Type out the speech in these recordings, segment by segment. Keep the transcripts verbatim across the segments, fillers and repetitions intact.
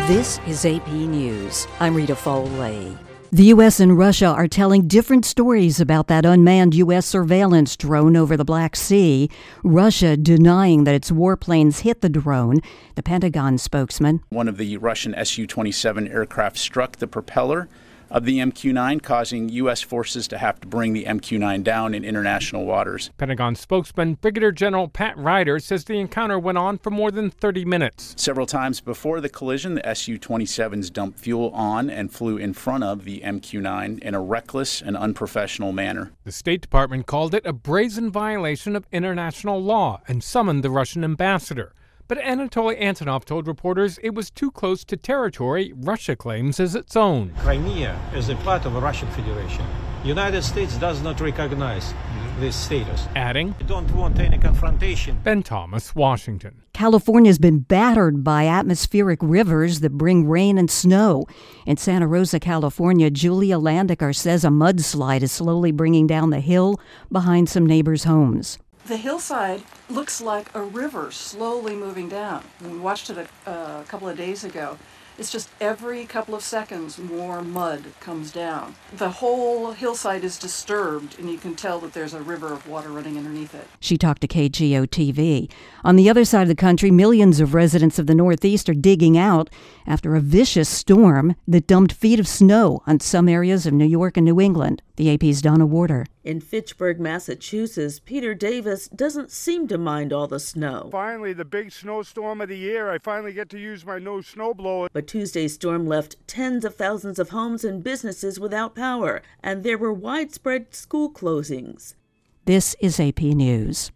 This is A P News. I'm Rita Foley. The U S and Russia are telling different stories about that unmanned U S surveillance drone over the Black Sea. Russia denying that its warplanes hit the drone. The Pentagon spokesman. One of the Russian S U twenty-seven aircraft struck the propeller of the M Q nine, causing U S forces to have to bring the M Q nine down in international waters. Pentagon spokesman Brigadier General Pat Ryder says the encounter went on for more than thirty minutes. Several times before the collision, the S U twenty-sevens dumped fuel on and flew in front of the M Q nine in a reckless and unprofessional manner. The State Department called it a brazen violation of international law and summoned the Russian ambassador. But Anatoly Antonov told reporters it was too close to territory Russia claims as its own. Crimea is a part of the Russian Federation. The United States does not recognize this status. Adding, We don't want any confrontation. Ben Thomas, Washington. California's been battered by atmospheric rivers that bring rain and snow. In Santa Rosa, California, Julia Landiker says a mudslide is slowly bringing down the hill behind some neighbors' homes. The hillside looks like a river slowly moving down. We watched it a, uh, a couple of days ago. It's just every couple of seconds more mud comes down. The whole hillside is disturbed, and you can tell that there's a river of water running underneath it. She talked to K G O T V. On the other side of the country, millions of residents of the Northeast are digging out after a vicious storm that dumped feet of snow on some areas of New York and New England. The A P's Donna Warder. In Fitchburg, Massachusetts, Peter Davis doesn't seem to mind all the snow. Finally, the big snowstorm of the year. I finally get to use my no snowblower. But Tuesday's storm left tens of thousands of homes and businesses without power, and there were widespread school closings. This is A P News.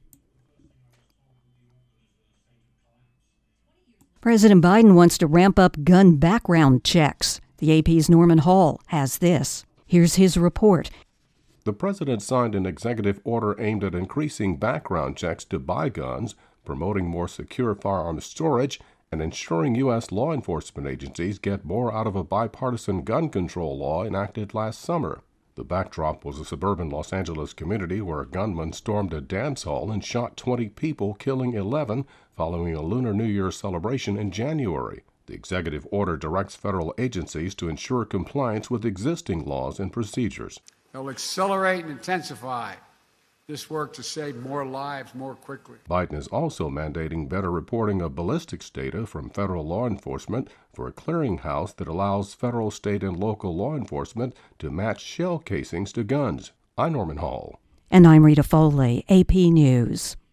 President Biden wants to ramp up gun background checks. The A P's Norman Hall has this. Here's his report. The president signed an executive order aimed at increasing background checks to buy guns, promoting more secure firearms storage, and ensuring U S law enforcement agencies get more out of a bipartisan gun control law enacted last summer. The backdrop was a suburban Los Angeles community where a gunman stormed a dance hall and shot twenty people, killing eleven, following a Lunar New Year celebration in January. The executive order directs federal agencies to ensure compliance with existing laws and procedures. They'll accelerate and intensify this work to save more lives more quickly. Biden is also mandating better reporting of ballistics data from federal law enforcement for a clearinghouse that allows federal, state, and local law enforcement to match shell casings to guns. I'm Norman Hall. And I'm Rita Foley, A P News.